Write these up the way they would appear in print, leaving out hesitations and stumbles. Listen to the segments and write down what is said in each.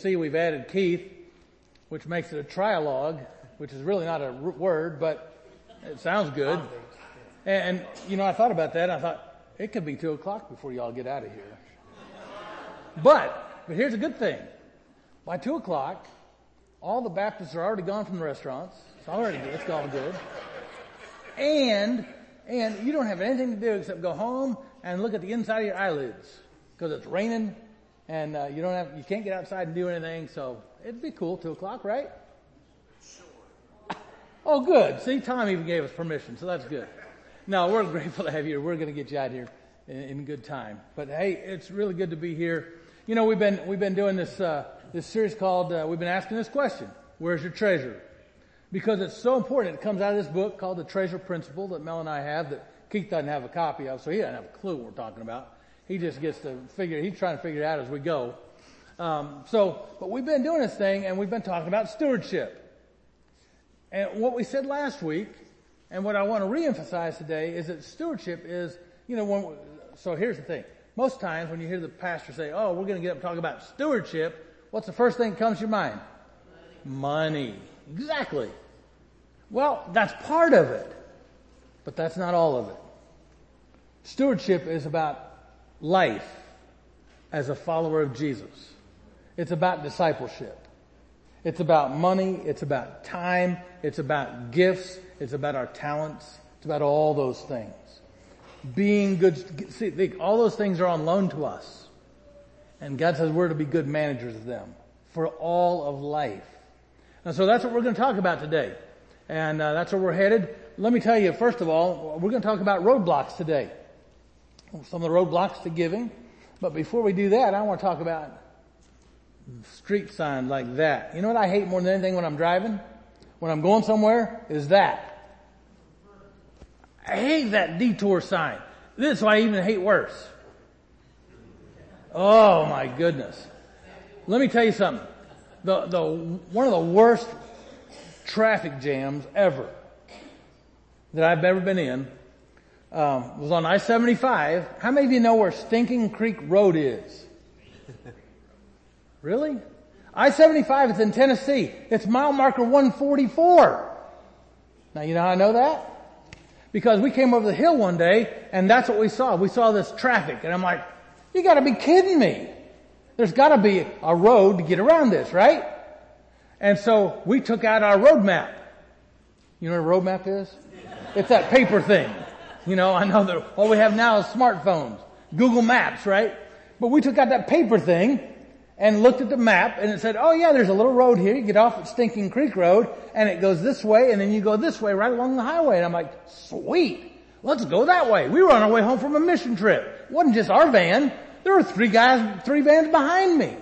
see, we've added Keith, which makes it a trialogue, which is really not a word, but it sounds good. And I thought about that. I thought, it could be 2 o'clock before y'all get out of here. But here's a good thing. By 2 o'clock, all the Baptists are already gone from the restaurants. It's all good. And you don't have anything to do except go home and look at the inside of your eyelids because it's raining and you can't get outside and do anything. So it'd be cool, 2 o'clock, right? Sure. Oh, good. See, Tom even gave us permission, so that's good. No, we're grateful to have you here. We're going to get you out here in good time. But hey, it's really good to be here. We've been doing this series called, we've been asking this question: where's your treasure? Because it's so important. It comes out of this book called The Treasure Principle that Mel and I have, that Keith doesn't have a copy of, so he doesn't have a clue what we're talking about. He just gets to he's trying to figure it out as we go. But we've been doing this thing and we've been talking about stewardship. And what we said last week, and what I want to reemphasize today, is that stewardship is, so here's the thing. Most times when you hear the pastor say, oh, we're going to get up and talk about stewardship, what's the first thing that comes to your mind? Money. Exactly. Well, that's part of it, but that's not all of it. Stewardship is about life as a follower of Jesus. It's about discipleship. It's about money. It's about time. It's about gifts. It's about our talents. It's about all those things. Being good. See, all those things are on loan to us. And God says we're to be good managers of them for all of life. And so that's what we're going to talk about today. And that's where we're headed. Let me tell you, first of all, we're going to talk about roadblocks today. Some of the roadblocks to giving. But before we do that, I want to talk about street signs like that. You know what I hate more than anything when I'm driving? When I'm going somewhere, is that. I hate that detour sign. This is why I even hate worse. Oh my goodness. Let me tell you something. One of the worst traffic jams ever that I've ever been in was on I-75. How many of you know where Stinking Creek Road is? Really? I-75 is in Tennessee. It's mile marker 144. Now you know how I know that? Because we came over the hill one day and that's what we saw. We saw this traffic and I'm like, you gotta be kidding me. There's gotta be a road to get around this, right? And so we took out our road map. You know what a road map is? It's that paper thing. I know that all we have now is smartphones, Google Maps, right? But we took out that paper thing and looked at the map and it said, oh yeah, there's a little road here. You get off at Stinking Creek Road and it goes this way and then you go this way right along the highway. And I'm like, sweet. Let's go that way. We were on our way home from a mission trip. It wasn't just our van. There were 3 vans behind me.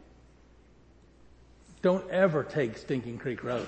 Don't ever take Stinking Creek Road.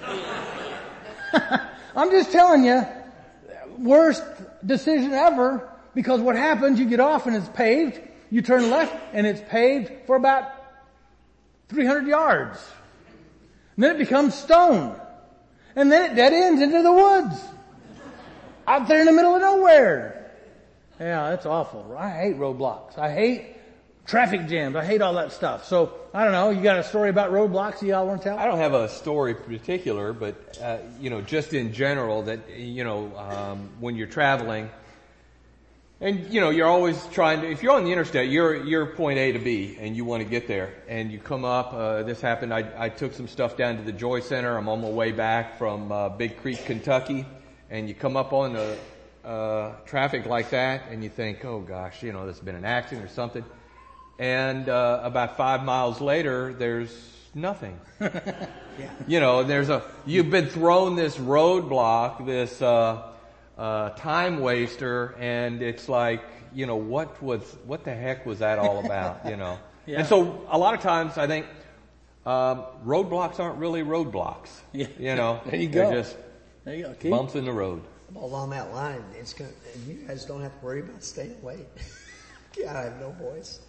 I'm just telling you, worst decision ever, because what happens, you get off and it's paved, you turn left and it's paved for about 300 yards. And then it becomes stone. And then it dead ends into the woods. Out there in the middle of nowhere. Yeah, that's awful. I hate roadblocks. I hate traffic jams. I hate all that stuff. So, I don't know, you got a story about roadblocks y'all want to tell? I don't have a story in particular, but, just in general that, when you're traveling, and, you're always trying to, if you're on the interstate, you're point A to B, and you want to get there, and you come up, this happened, I took some stuff down to the Joy Center, I'm on my way back from, Big Creek, Kentucky, and you come up on the, traffic like that, and you think, oh gosh, there's been an accident or something. And about 5 miles later, there's nothing. Yeah. You've been thrown this roadblock, this time waster, and it's like, what the heck was that all about? Yeah. And so a lot of times I think roadblocks aren't really roadblocks. Yeah. There you go. They're just bumps in the road. Along that line, you guys don't have to worry about staying late. Yeah, I have no voice.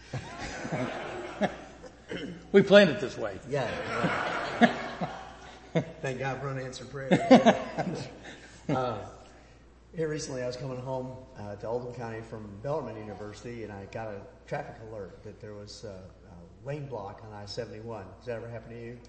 We planned it this way. Yeah. Thank God for unanswered prayer. Here recently I was coming home to Oldham County from Bellarmine University and I got a traffic alert that there was a lane block on I-71. Does that ever happen to you?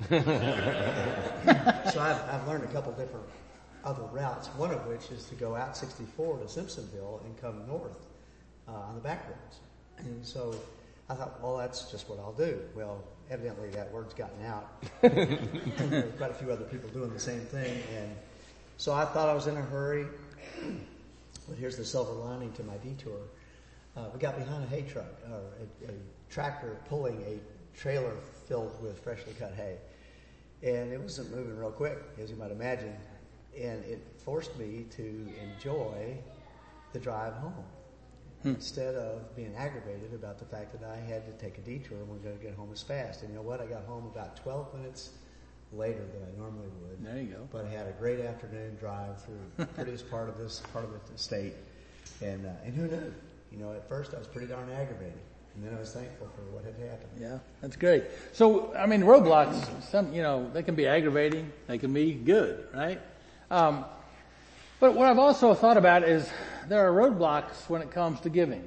So I've learned a couple different other routes, one of which is to go out 64 to Simpsonville and come north on the back roads. And so I thought, well, that's just what I'll do. Well, evidently that word's gotten out. And there were quite a few other people doing the same thing. And so I thought I was in a hurry. But here's the silver lining to my detour. We got behind a hay truck, or a tractor pulling a trailer filled with freshly cut hay. And it wasn't moving real quick, as you might imagine. And it forced me to enjoy the drive home. Instead of being aggravated about the fact that I had to take a detour and was going to get home as fast. And you know what? I got home about 12 minutes later than I normally would. There you go. But I had a great afternoon drive through the prettiest part of the state. And who knew? You know, at first I was pretty darn aggravated. And then I was thankful for what had happened. Yeah, that's great. So, I mean, roadblocks, they can be aggravating. They can be good, right? But what I've also thought about is there are roadblocks when it comes to giving.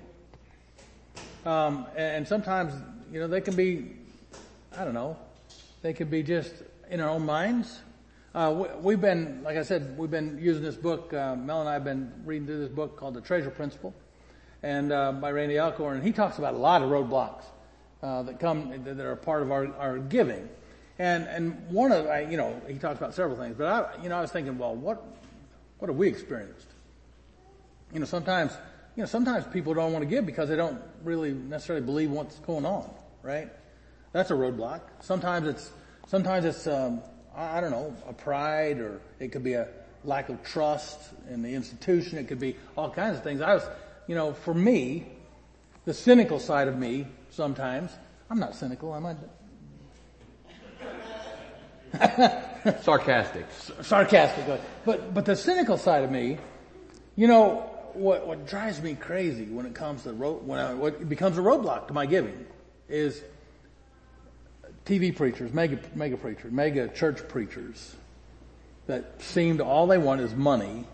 And sometimes, they can be, they can be just in our own minds. We've been, like I said, we've been using this book. Mel and I have been reading through this book called The Treasure Principle, and by Randy Alcorn, and he talks about a lot of roadblocks that are part of our giving. And one of, he talks about several things, but I was thinking, well, what have we experienced? Sometimes people don't want to give because they don't really necessarily believe what's going on, right? That's a roadblock. Sometimes it's a pride, or it could be a lack of trust in the institution. It could be all kinds of things. For me, the cynical side of me, sometimes, I'm not cynical, am I? Sarcastic. But the cynical side of me, what drives me crazy when it comes to what becomes a roadblock to my giving is TV preachers, mega preachers, mega church preachers that seem to all they want is money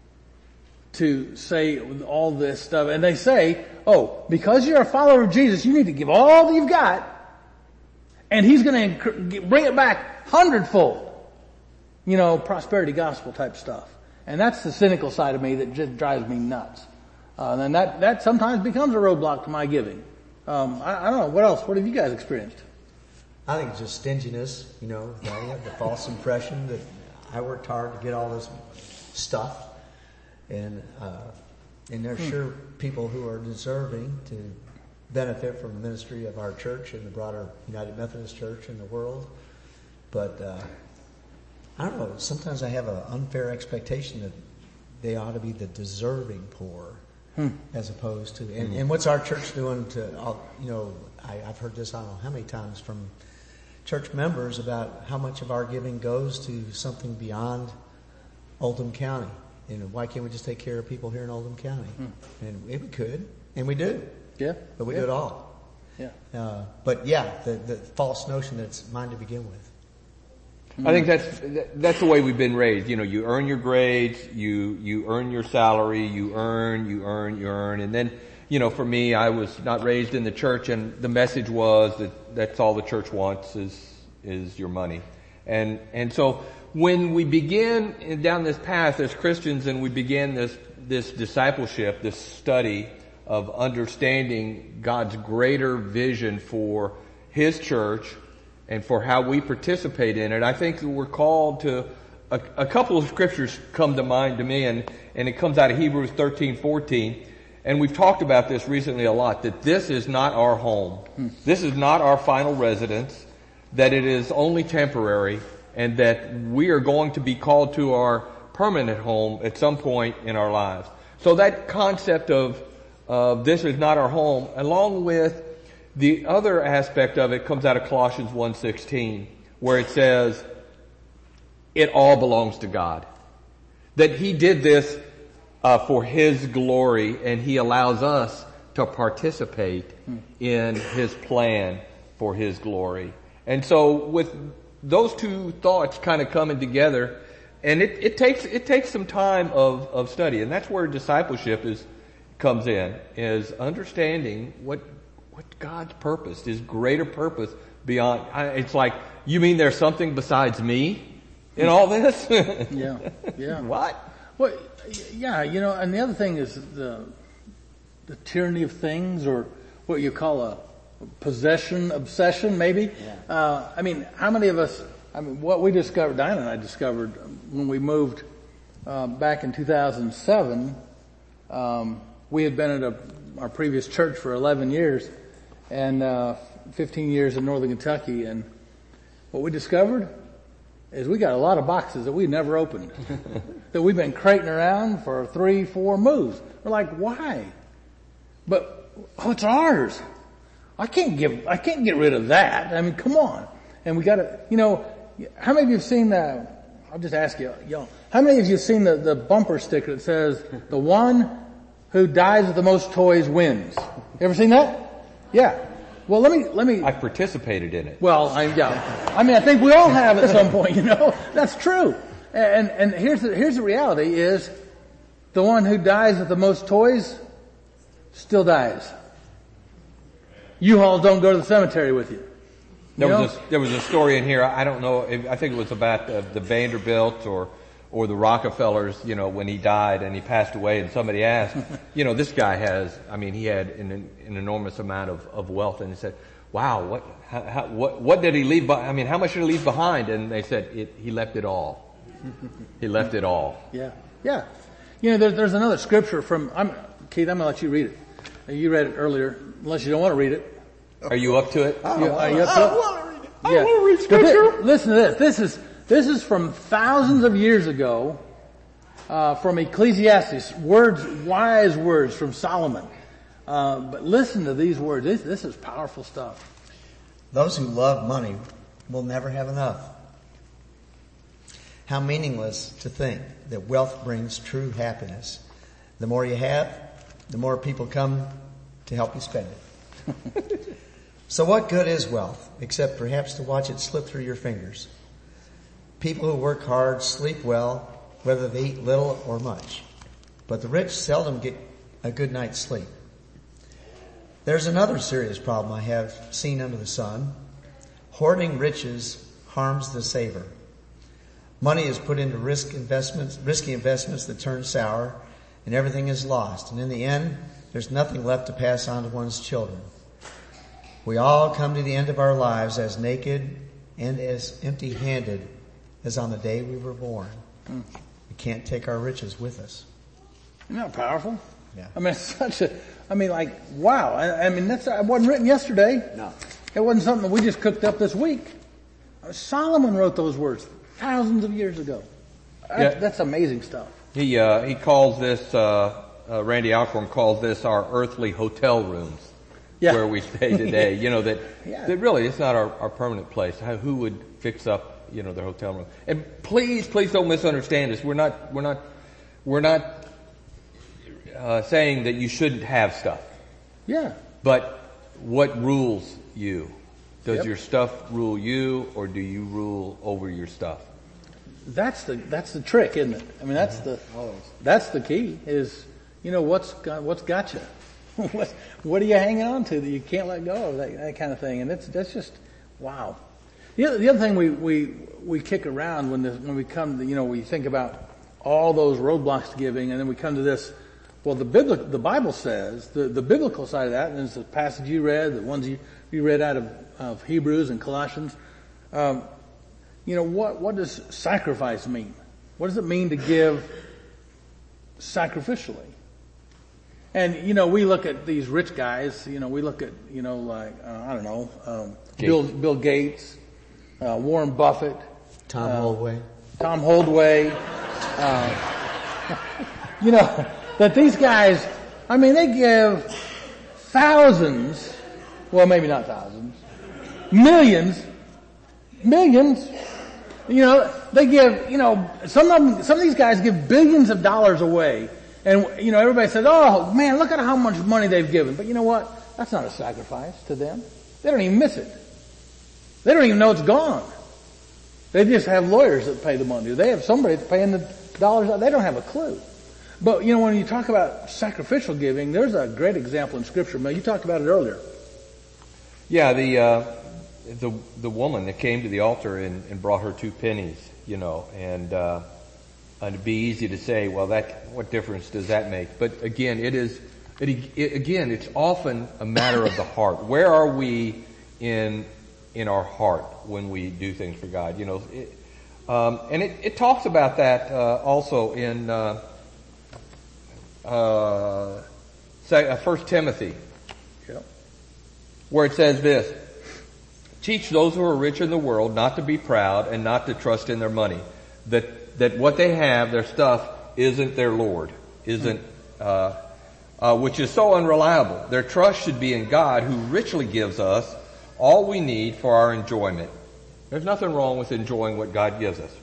to say all this stuff. And they say, because you're a follower of Jesus, you need to give all that you've got, and he's going to bring it back hundredfold. Prosperity gospel type stuff. And that's the cynical side of me that just drives me nuts. And that sometimes becomes a roadblock to my giving. I don't know. What else? What have you guys experienced? I think it's just stinginess, the false impression that I worked hard to get all this stuff. And there's sure people who are deserving to benefit from the ministry of our church and the broader United Methodist Church in the world. But, I don't know, sometimes I have an unfair expectation that they ought to be the deserving poor as opposed to, and what's our church doing I've heard this I don't know how many times from church members about how much of our giving goes to something beyond Oldham County. Why can't we just take care of people here in Oldham County? And we could, and we do. Yeah. But we do it all. Yeah. The false notion that it's mine to begin with. I think that's the way we've been raised. You earn your grades, you earn your salary, you earn, and then, for me, I was not raised in the church, and the message was that that's all the church wants is your money. And so when we begin down this path as Christians and we begin this discipleship, this study of understanding God's greater vision for His church and for how we participate in it, I think we're called to, a couple of scriptures come to mind to me, and it comes out of Hebrews 13:14. And we've talked about this recently a lot, that this is not our home. This is not our final residence, that it is only temporary, and that we are going to be called to our permanent home at some point in our lives. So that concept of this is not our home, along with the other aspect of it, comes out of Colossians 1:16, where it says, it all belongs to God. That He did this for His glory, and He allows us to participate in His plan for His glory. And so with those two thoughts kind of coming together, and it takes some time of study, and that's where discipleship comes in, is understanding God's purpose, His greater purpose beyond, it's like, you mean there's something besides me in all this? Yeah. What? Well, yeah, and the other thing is the tyranny of things, or what you call a possession obsession, maybe. Yeah. How many of us, what we discovered, Diana and I discovered when we moved back in 2007, we had been at our previous church for 11 years and 15 years in northern Kentucky, and what we discovered is we got a lot of boxes that we never opened that we've been crating around for 3-4 moves. We're like, why? But it's ours. I can't get rid of that. Come on. And we gotta, how many of you have seen that? I'll just ask y'all, how many of you have seen the bumper sticker that says, the one who dies with the most toys wins? You ever seen that? Yeah. Well, let me. I participated in it. Well, I think we all have at some point, That's true. And here's the reality is, the one who dies with the most toys still dies. U-Hauls don't go to the cemetery with you. There was a story in here, I don't know, I think it was about the Vanderbilt or the Rockefellers, when he died and he passed away, and somebody asked, this guy he had an enormous amount of wealth, and he said, wow, what did he leave behind? How much did he leave behind? And they said, he left it all. He left it all. Yeah. Yeah. There's another scripture from, Keith, I'm gonna let you read it. You read it earlier, unless you don't want to read it. Are you up to it? Are you up to it? I want to read it. Yeah. I want to read scripture. Listen to this. This is from thousands of years ago, from Ecclesiastes. Wise words from Solomon. But listen to these words. This is powerful stuff. Those who love money will never have enough. How meaningless to think that wealth brings true happiness. The more you have, the more people come to help you spend it. So what good is wealth, except perhaps to watch it slip through your fingers? People who work hard sleep well, whether they eat little or much. But the rich seldom get a good night's sleep. There's another serious problem I have seen under the sun. Hoarding riches harms the saver. Money is put into risky investments that turn sour, and everything is lost. And in the end, there's nothing left to pass on to one's children. We all come to the end of our lives as naked and as empty-handed as on the day we were born. We can't take our riches with us. Isn't that powerful? Yeah. Wow. It wasn't written yesterday. No. It wasn't something that we just cooked up this week. Solomon wrote those words thousands of years ago. That's amazing stuff. He calls this, Randy Alcorn calls this our earthly hotel rooms. Yeah. Where we stay today. That really it's not our permanent place. Who would fix up, their hotel room? And please don't misunderstand us. We're not saying that you shouldn't have stuff. Yeah. But what rules you? Does Yep. your stuff rule you, or do you rule over your stuff? That's the trick, isn't it? That's the key is, what's got you? What are you hanging on to that you can't let go of, that kind of thing? And that's just, wow. The other thing we kick around when we come to, we think about all those roadblocks to giving, and then we come to this. Well, the Bible says the biblical side of that, and it's the passage you read, the ones you read out of Hebrews and Colossians. What does sacrifice mean? What does it mean to give sacrificially? And, we look at these rich guys, we look at, Bill Gates, Warren Buffett, Tom Holdway. That these guys, they give thousands, well, maybe not thousands, millions, they give, some of these guys give billions of dollars away. And, everybody says, oh man, look at how much money they've given. But you know what? That's not a sacrifice to them. They don't even miss it. They don't even know it's gone. They just have lawyers that pay the money. They have somebody that's paying the dollars out. They don't have a clue. But, when you talk about sacrificial giving, there's a great example in Scripture. Mel, you talked about it earlier. Yeah, the woman that came to the altar and brought her 2 pennies, and it'd be easy to say, well, what difference does that make? But again, it's often a matter of the heart. Where are we in our heart when we do things for God? And it talks about that also in 1 Timothy, where it says this: teach those who are rich in the world not to be proud and not to trust in their money. That what they have, their stuff, isn't their Lord, which is so unreliable. Their trust should be in God, who richly gives us all we need for our enjoyment. There's nothing wrong with enjoying what God gives us.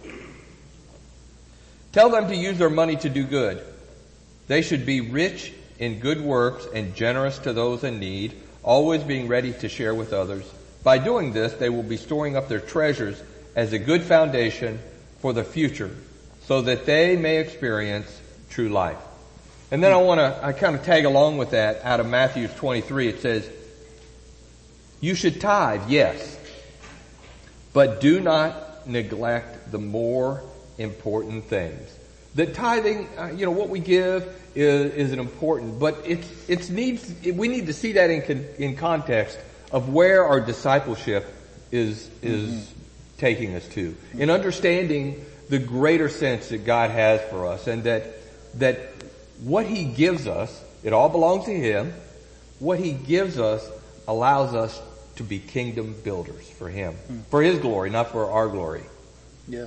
Tell them to use their money to do good. They should be rich in good works and generous to those in need, always being ready to share with others. By doing this, they will be storing up their treasures as a good foundation for the future, so that they may experience true life. And then I kind of tag along with that out of Matthew 23. It says, you should tithe, yes, but do not neglect the more important things. That tithing, what we give is an important, but we need to see that in context of where our discipleship is taking us to, in understanding the greater sense that God has for us, and that what He gives us, it all belongs to Him. What He gives us allows us to be kingdom builders for Him, for His glory, not for our glory. Yeah.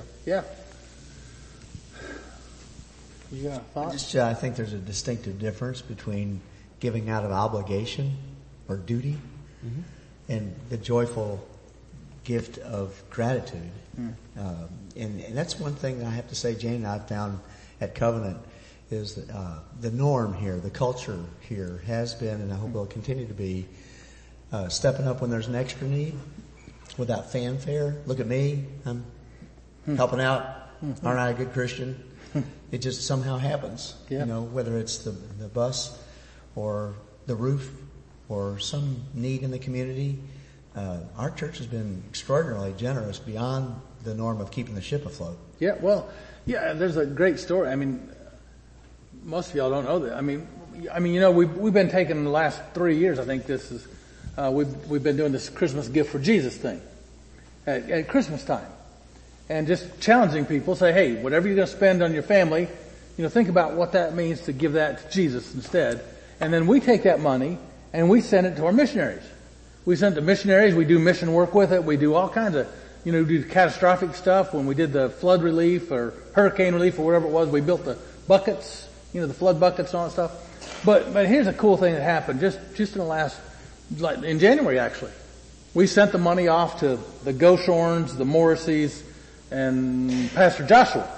You got a thought? I think there's a distinctive difference between giving out of obligation or duty and the joyful gift of gratitude. And that's one thing I have to say, Jane and I found at Covenant, is that the norm here, the culture here has been, and I hope it'll continue to be, stepping up when there's an extra need without fanfare. Look at me, I'm helping out. Aren't I a good Christian? It just somehow happens. Yeah. Whether it's the bus or the roof or some need in the community. Our church has been extraordinarily generous beyond the norm of keeping the ship afloat. Yeah, well, there's a great story. I mean, most of y'all don't know that. I mean, we've been taking the last 3 years. I think this is we've been doing this Christmas gift for Jesus thing at Christmas time, and just challenging people. Say, hey, whatever you're going to spend on your family, think about what that means to give that to Jesus instead. And then we take that money and we send it to our missionaries. We send it to missionaries. We do mission work with it. We do all kinds of, do catastrophic stuff. When we did the flood relief or hurricane relief or whatever it was, we built the buckets, the flood buckets and all that stuff. But here's a cool thing that happened just in the last, in January actually. We sent the money off to the Goshorns, the Morrisseys, and Pastor Joshua.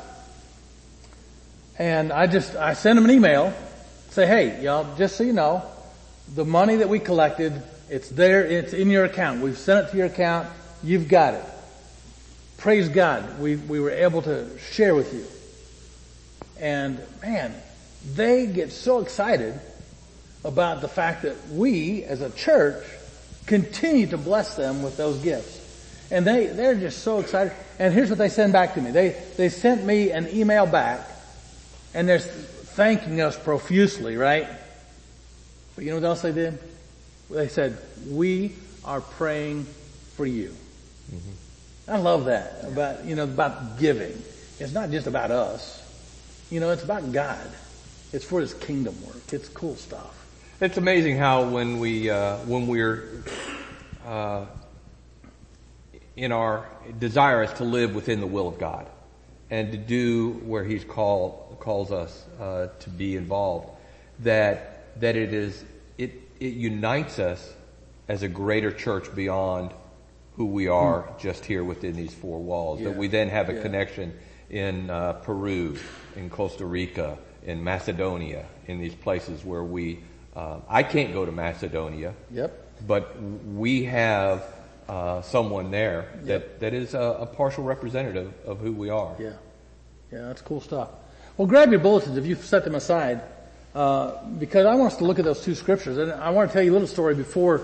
And I sent them an email, say, hey, y'all, just so you know, the money that we collected, it's there, it's in your account. We've sent it to your account. You've got it. Praise God. We were able to share with you. And man, they get so excited about the fact that we as a church continue to bless them with those gifts. And they're just so excited. And here's what they send back to me. They sent me an email back, and they're thanking us profusely, right? But you know what else they did? They said, we are praying for you. Mm-hmm. I love that about giving. It's not just about us. It's about God. It's for His kingdom work. It's cool stuff. It's amazing how when we're in our desire is to live within the will of God and to do where He's calls us to be involved, that it unites us as a greater church beyond who we are just here within these four walls. Yeah. That we then have a connection in Peru, in Costa Rica, in Macedonia, in these places where I can't go to Macedonia. Yep. But we have someone there that is a partial representative of who we are. Yeah, that's cool stuff. Well, grab your bulletins if you've set them aside, because I want us to look at those two scriptures, and I want to tell you a little story before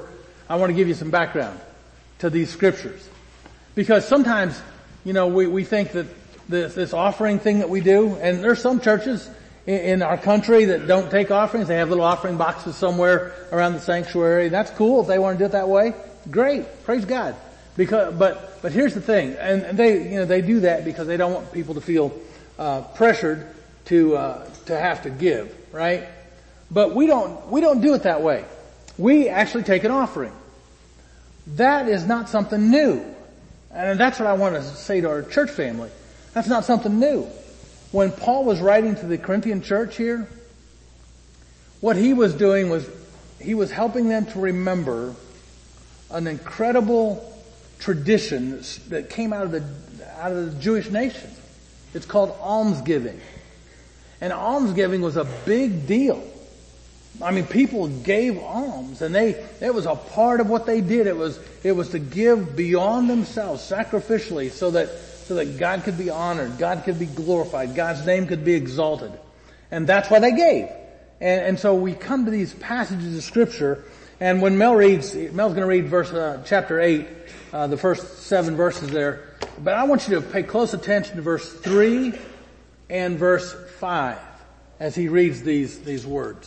I want to give you some background to these scriptures. Because sometimes, we think that this offering thing that we do, and there's some churches in our country that don't take offerings. They have little offering boxes somewhere around the sanctuary. That's cool if they want to do it that way. Great. Praise God. But here's the thing, and they do that because they don't want people to feel pressured to have to give, right? But we don't do it that way. We actually take an offering. That is not something new. And that's what I want to say to our church family. That's not something new. When Paul was writing to the Corinthian church here, what he was doing was he was helping them to remember an incredible tradition that came out of the Jewish nation. It's called almsgiving. And almsgiving was a big deal. I mean, people gave alms, and it was a part of what they did. It was to give beyond themselves, sacrificially, so that God could be honored, God could be glorified, God's name could be exalted. And that's why they gave. And so we come to these passages of scripture, and when Mel's going to read chapter 8, the first 7 verses there. But I want you to pay close attention to verse 3 and verse 5 as he reads these words.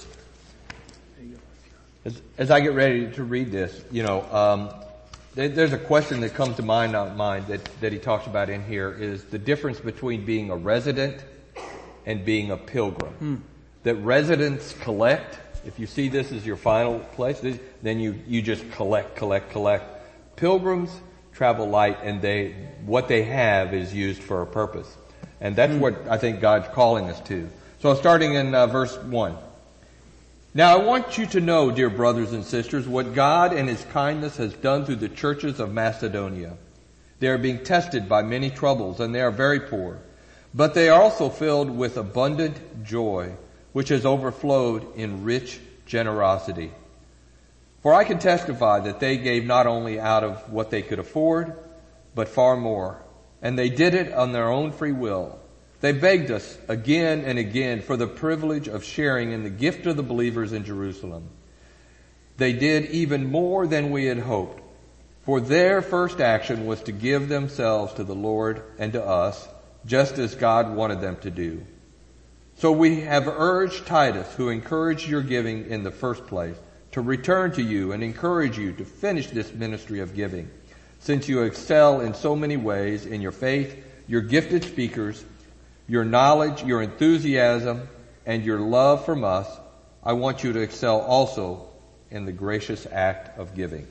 As I get ready to read this, there's a question that comes to my mind that he talks about in here is the difference between being a resident and being a pilgrim. That residents collect. If you see this as your final place, then you just collect. Pilgrims travel light, and what they have is used for a purpose. And that's what I think God's calling us to. So starting in verse 1. Now I want you to know, dear brothers and sisters, what God and His kindness has done through the churches of Macedonia. They are being tested by many troubles, and they are very poor. But they are also filled with abundant joy, which has overflowed in rich generosity. For I can testify that they gave not only out of what they could afford, but far more. And they did it on their own free will. They begged us again and again for the privilege of sharing in the gift of the believers in Jerusalem. They did even more than we had hoped, for their first action was to give themselves to the Lord and to us, just as God wanted them to do. So we have urged Titus, who encouraged your giving in the first place, to return to you and encourage you to finish this ministry of giving. Since you excel in so many ways in your faith, your gifted speakers, your knowledge, your enthusiasm, and your love from us, I want you to excel also in the gracious act of giving.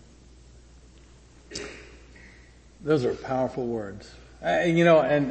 Those are powerful words. And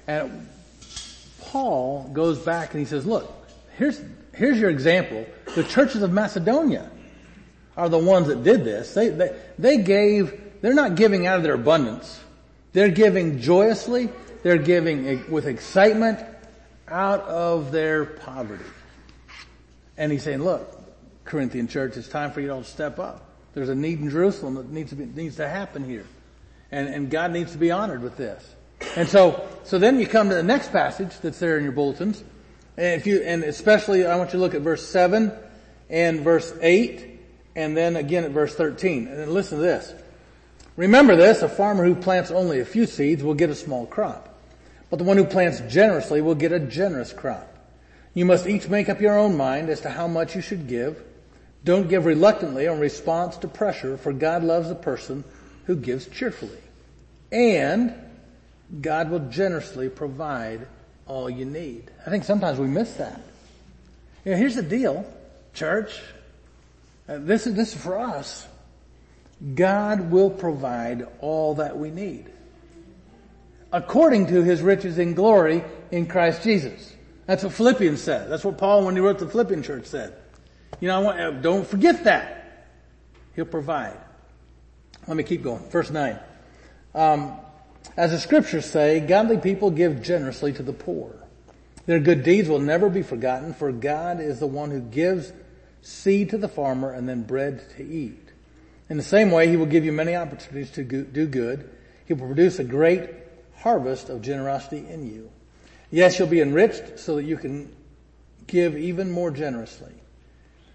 Paul goes back and he says, look, here's your example. The churches of Macedonia are the ones that did this. They gave, they're not giving out of their abundance. They're giving joyously. They're giving with excitement out of their poverty. And he's saying, look, Corinthian church, it's time for you all to step up. There's a need in Jerusalem that needs to happen here. And God needs to be honored with this. And so then you come to the next passage that's there in your bulletins. And especially I want you to look at verse 7 and verse 8 and then again at verse 13. And then listen to this. Remember this, a farmer who plants only a few seeds will get a small crop. But the one who plants generously will get a generous crop. You must each make up your own mind as to how much you should give. Don't give reluctantly or in response to pressure, for God loves a person who gives cheerfully. And God will generously provide all you need. I think sometimes we miss that. Here's the deal, church. This is for us. God will provide all that we need, according to His riches in glory in Christ Jesus. That's what Philippians said. That's what Paul, when he wrote the Philippian church, said. Don't forget that. He'll provide. Let me keep going. Verse 9. As the scriptures say, godly people give generously to the poor. Their good deeds will never be forgotten, for God is the one who gives seed to the farmer and then bread to eat. In the same way, He will give you many opportunities to do good. He will produce a great harvest of generosity in you. Yes, you'll be enriched so that you can give even more generously.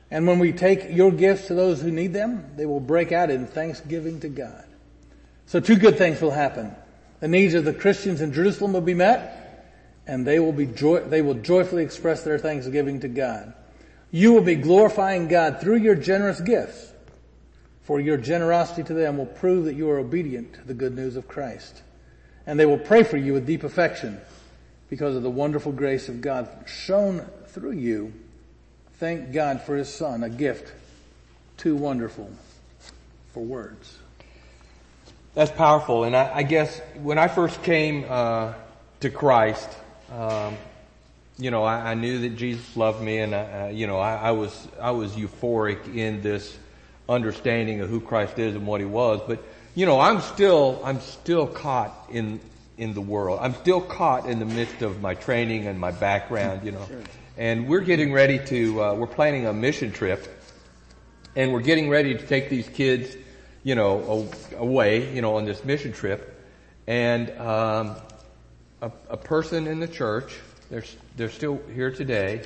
And when we take your gifts to those who need them, they will break out in thanksgiving to God. So 2 good things will happen. The needs of the Christians in Jerusalem will be met, and they will joyfully express their thanksgiving to God. You will be glorifying God through your generous gifts, for your generosity to them will prove that you are obedient to the good news of Christ. And they will pray for you with deep affection because of the wonderful grace of God shown through you. Thank God for His Son, a gift too wonderful for words. That's powerful. And I guess when I first came to Christ, I knew that Jesus loved me, and I was euphoric in this understanding of who Christ is and what He was. But I'm still caught in the world. I'm still caught in the midst of my training and my background. Sure. And we're getting ready to, we're planning a mission trip, and we're getting ready to take these kids, away, on this mission trip. And, a person in the church, they're still here today,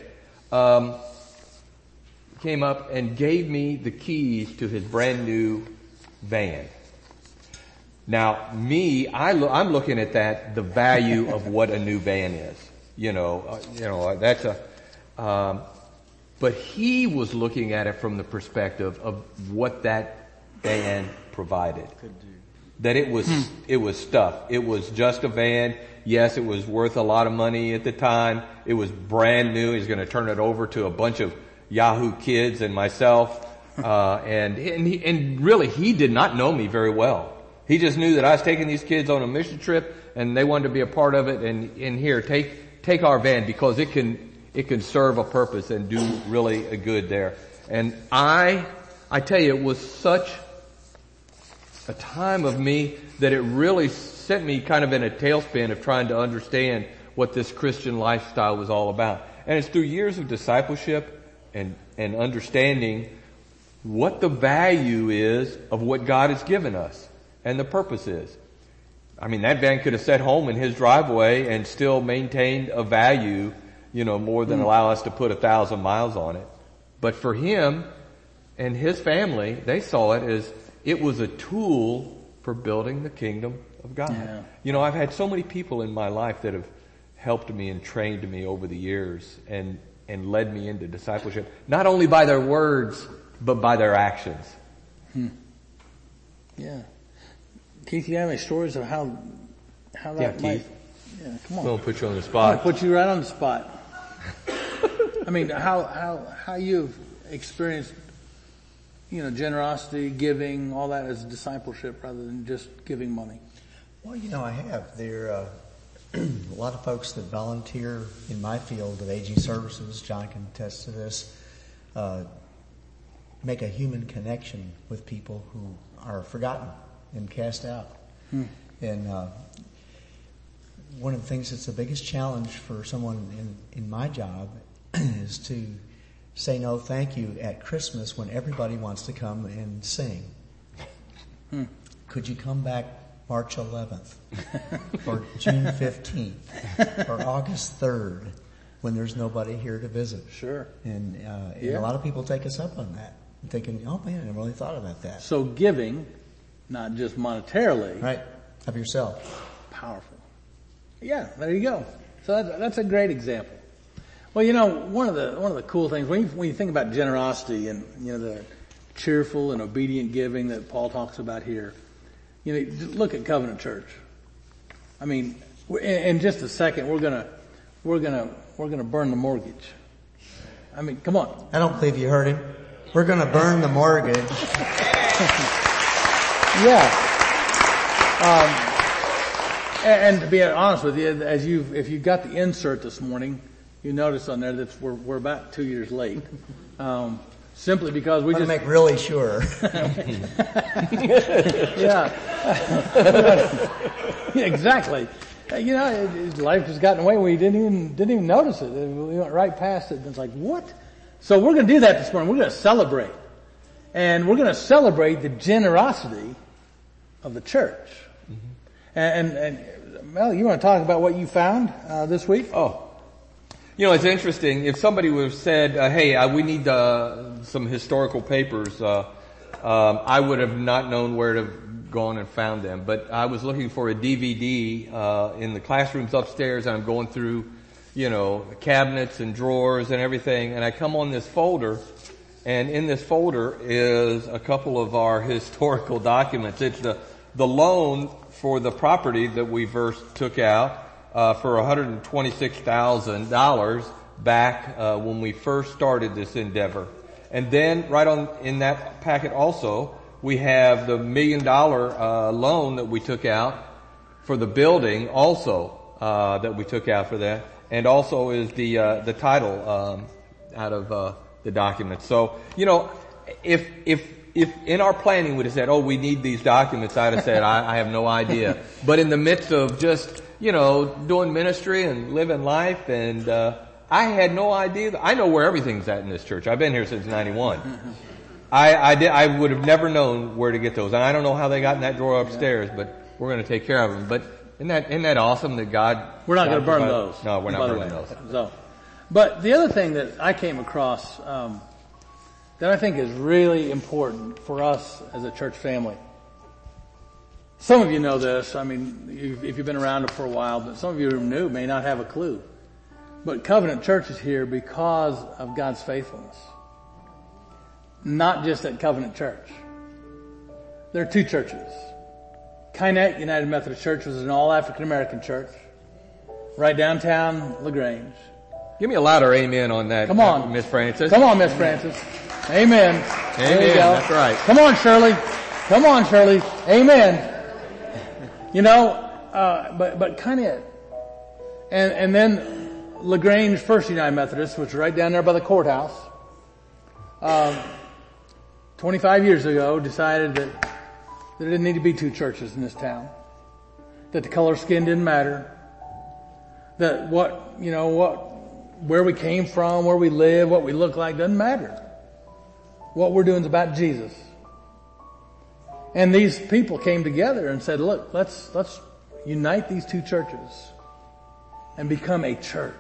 came up and gave me the keys to his brand new van. Now, I'm looking at that, the value of what a new van is. That's but he was looking at it from the perspective of what that van provided. That it was stuff. It was just a van. Yes, it was worth a lot of money at the time. It was brand new. He's going to turn it over to a bunch of Yahoo kids and myself. And really, he did not know me very well. He just knew that I was taking these kids on a mission trip, and they wanted to be a part of it. And here, take our van because it can serve a purpose and do really a good there. And I tell you, it was such a time of me that it really sent me kind of in a tailspin of trying to understand what this Christian lifestyle was all about. And it's through years of discipleship and understanding what the value is of what God has given us and the purpose is. I mean, that van could have sat home in his driveway and still maintained a value, more than allow us to put 1,000 miles on it. But for him and his family, they saw it as it was a tool for building the kingdom of God. Yeah. I've had so many people in my life that have helped me and trained me over the years and led me into discipleship, not only by their words, but by their actions. Yeah. Keith, you have any stories of how that might... Keith. Yeah, come on. We'll put you on the spot. I'll put you right on the spot. I mean, how you've experienced, generosity, giving, all that as discipleship rather than just giving money. Well, I have. There are a lot of folks that volunteer in my field of aging services. John can attest to this. Make a human connection with people who are forgotten and cast out. And one of the things that's the biggest challenge for someone in my job is to say no thank you at Christmas when everybody wants to come and sing. Could you come back March 11th or June 15th or August 3rd when there's nobody here to visit? Sure. And a lot of people take us up on that, thinking, oh man, I never really thought about that. So giving, not just monetarily. Right. Of yourself. Powerful. Yeah, there you go. So that's a great example. Well, one of the cool things when you think about generosity and the cheerful and obedient giving that Paul talks about here, look at Covenant Church. I mean, in just a second we're gonna burn the mortgage. I mean, come on. I don't believe you heard him. We're gonna burn the mortgage. Yeah. And to be honest with you, if you got the insert this morning, you notice on there that we're about 2 years late. Simply because we want just to make really sure. Yeah. Exactly. Life just got in the way. We didn't even notice it. We went right past it. And it's like, what? So we're going to do that this morning. We're going to celebrate. And we're going to celebrate the generosity of the church. And Mel, you want to talk about what you found this week? Oh. It's interesting. If somebody would have said, hey, we need some historical papers. I would have not known where to have gone and found them, but I was looking for a DVD in the classrooms upstairs, and I'm going through, cabinets and drawers and everything, and I come on this folder, and in this folder is a couple of our historical documents. It's the loan for the property that we first took out for $126,000 back when we first started this endeavor. And then right on in that packet also, we have the $1 million loan that we took out for the building also that we took out for that. And also is the title out of the document. So, if in our planning we'd have said, we need these documents, I'd have said, I have no idea. But in the midst of just, doing ministry and living life, and I had no idea. I know where everything's at in this church. I've been here since 91. I would have never known where to get those. And I don't know how they got in that drawer upstairs, but we're going to take care of them. But isn't that awesome that God... We're not going to burn those. No, we're not burning those. So, but the other thing that I came across that I think is really important for us as a church family. Some of you know this. I mean, if you've been around for a while, but some of you who are new may not have a clue. But Covenant Church is here because of God's faithfulness. Not just at Covenant Church. There are two churches. Kynette United Methodist Church was an all African American church. Right downtown LaGrange. Give me a louder amen on that. Come on. Miss Francis. Come on, Miss Francis. Amen. Amen. There you go. That's right. Come on, Shirley. Come on, Shirley. Amen. But Kynette. And then LaGrange First United Methodist, which is right down there by the courthouse, 25 years ago decided that there didn't need to be two churches in this town. That the color of skin didn't matter. That where we came from, where we live, what we look like doesn't matter. What we're doing is about Jesus. And these people came together and said, look, let's unite these two churches and become a church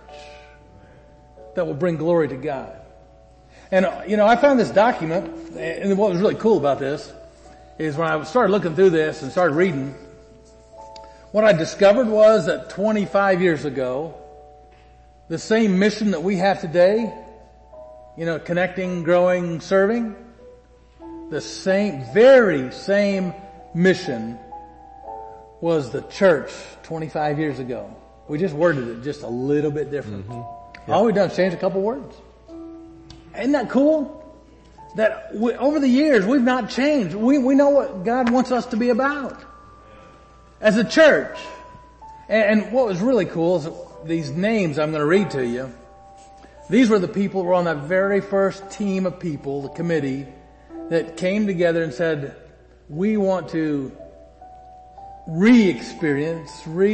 that will bring glory to God. And, I found this document, and what was really cool about this is when I started looking through this and started reading, what I discovered was that 25 years ago, the same mission that we have today, connecting, growing, serving, the very same mission was the church 25 years ago. We just worded it just a little bit different. Mm-hmm. Yep. All we've done is change a couple words. Isn't that cool? That over the years we've not changed. We know what God wants us to be about as a church. And what was really cool is these names I'm going to read to you. These were the people who were on that very first team of people, the committee, that came together and said, we want to re-experience,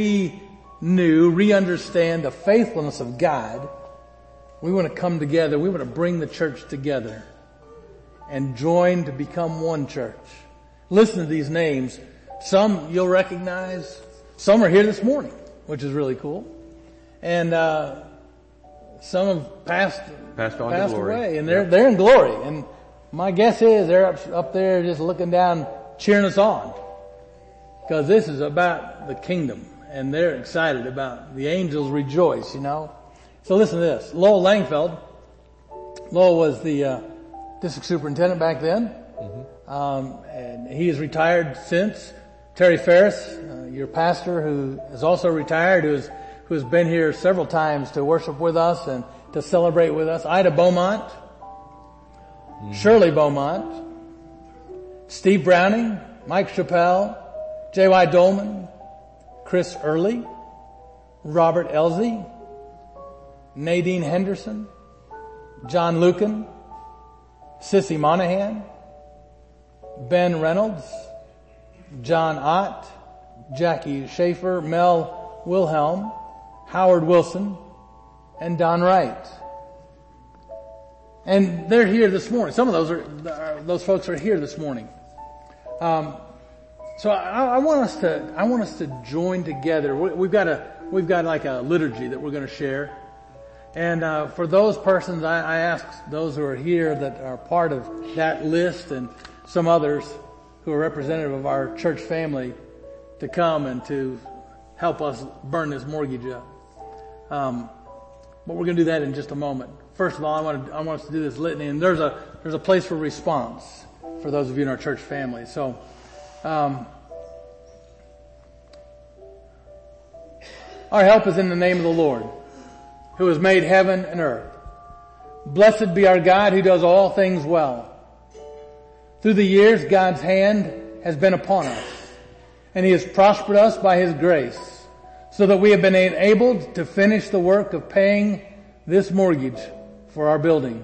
re-understand the faithfulness of God. We want to come together. We want to bring the church together and join to become one church. Listen to these names. Some you'll recognize. Some are here this morning, which is really cool. And some have passed away, and they're in glory. And my guess is they're up there just looking down, cheering us on, because this is about the kingdom, and they're excited about the angels rejoice. So listen to this. Lowell Langfeld. Lowell was the district superintendent back then, and he is retired since. Terry Ferris, your pastor, who is also retired, who has been here several times to worship with us and to celebrate with us. Ida Beaumont, Shirley Beaumont, Steve Browning, Mike Chappelle, J.Y. Dolman, Chris Early, Robert Elsie, Nadine Henderson, John Lucan, Sissy Monahan, Ben Reynolds, John Ott, Jackie Schaefer, Mel Wilhelm, Howard Wilson, and Don Wright. And they're here this morning. Some of those folks are here this morning. So I want us to join together. We've got like a liturgy that we're going to share. And for those persons, I ask those who are here that are part of that list and some others who are representative of our church family to come and to help us burn this mortgage up. But we're going to do that in just a moment. First of all, I want us to do this litany, and there's a place for response for those of you in our church family. So, our help is in the name of the Lord, who has made heaven and earth. Blessed be our God who does all things well. Through the years, God's hand has been upon us, and He has prospered us by His grace, so that we have been enabled to finish the work of paying this mortgage for our building.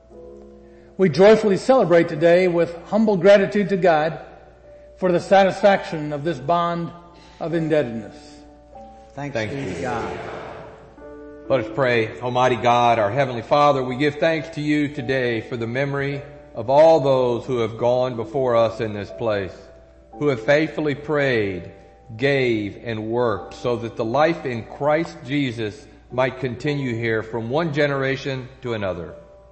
We joyfully celebrate today with humble gratitude to God for the satisfaction of this bond of indebtedness. Thanks be to God. Let us pray. Almighty God, our Heavenly Father, we give thanks to You today for the memory of all those who have gone before us in this place, who have faithfully prayed, gave, and worked so that the life in Christ Jesus might continue here from one generation to another.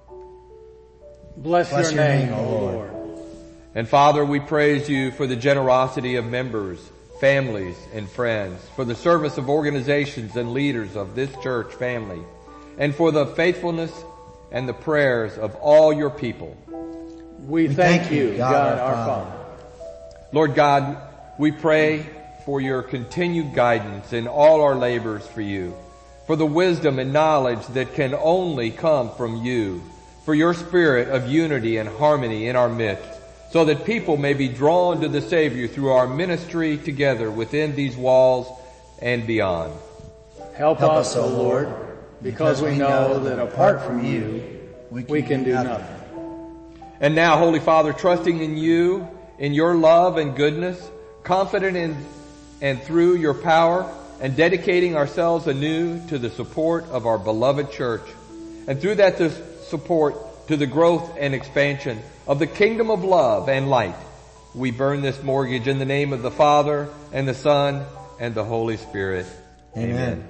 Bless your name, O Lord. And Father, we praise You for the generosity of members, families, and friends, for the service of organizations and leaders of this church family, and for the faithfulness and the prayers of all Your people. We thank You, God our Father. Lord God, we pray for Your continued guidance in all our labors for You, for the wisdom and knowledge that can only come from You, for Your spirit of unity and harmony in our midst, so that people may be drawn to the Savior through our ministry together within these walls and beyond. Help us, O Lord, because we know that apart from You, we can do nothing. And now, Holy Father, trusting in You, in Your love and goodness, confident in and through Your power, and dedicating ourselves anew to the support of our beloved church, and through that support to the growth and expansion of the kingdom of love and light, we burn this mortgage in the name of the Father and the Son and the Holy Spirit. Amen.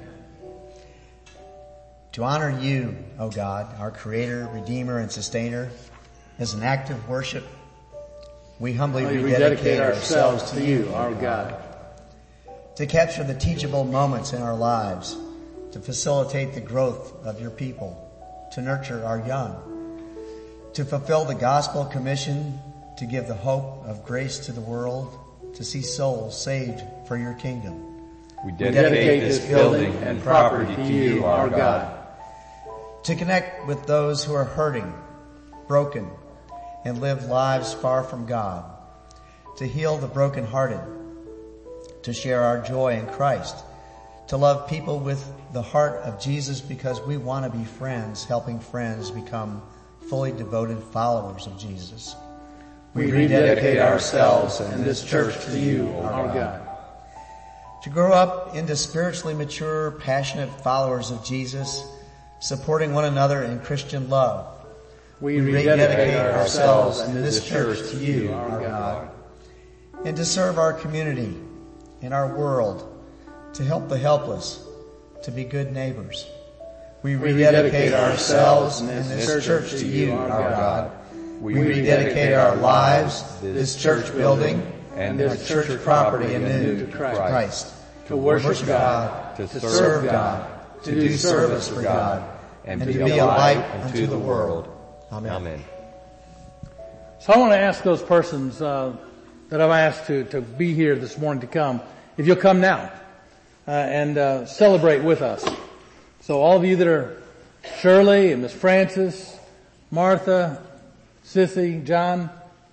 To honor You, O God, our Creator, Redeemer, and Sustainer, as an act of worship, we humbly rededicate ourselves to You, our God. To capture the teachable moments in our lives, to facilitate the growth of Your people, to nurture our young, to fulfill the gospel commission, to give the hope of grace to the world, to see souls saved for Your kingdom. We dedicate this building and property to You, our God. To connect with those who are hurting, broken, and live lives far from God, to heal the brokenhearted, to share our joy in Christ, to love people with the heart of Jesus because we want to be friends, helping friends become fully devoted followers of Jesus. We rededicate ourselves and this church to You, our God. To grow up into spiritually mature, passionate followers of Jesus, supporting one another in Christian love. We rededicate ourselves and this church to You, our God. And to serve our community and our world, to help the helpless, to be good neighbors. We rededicate ourselves and this church to You, our God. We rededicate our lives, this church building, and this church property anew to Christ. To worship God, to serve God, to do service for God, and to be a light unto the world. Amen. So I want to ask those persons that I've asked to be here this morning to come, if you'll come now and celebrate with us. So all of you that are Shirley and Miss Francis, Martha, Sissy, John,